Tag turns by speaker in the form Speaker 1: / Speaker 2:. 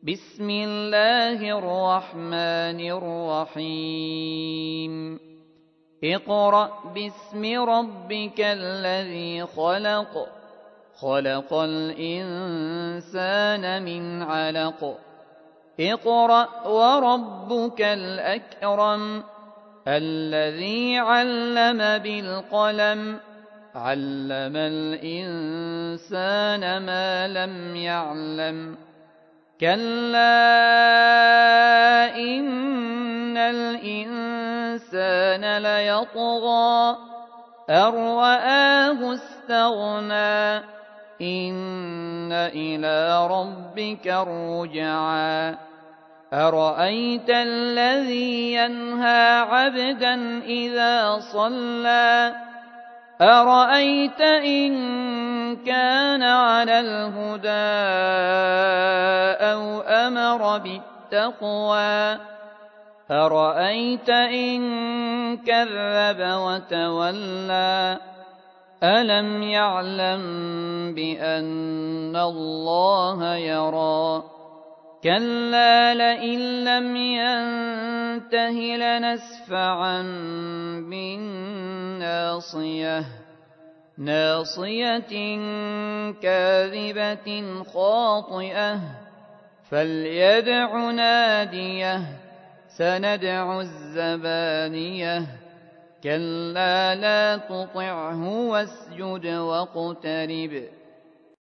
Speaker 1: بسم الله الرحمن الرحيم اقرأ باسم ربك الذي خلق خلق الإنسان من علق اقرأ وربك الأكرم الذي علم بالقلم علم الإنسان ما لم يعلم كلا إن الإنسان ليطغى أن رآه استغنى إن إلى ربك الرجعى أرأيت الذي ينهى عبدا إذا صلى أرأيت إن كان على الهدى أو أمر بالتقوى أرأيت إن كذب وتولى ألم يعلم بأن الله يرى كلا لئن لم ينته لنسفعا بالناصية ناصية كاذبة خاطئة فليدع ناديه سندع الزبانية كلا لا تطعه واسجد واقترب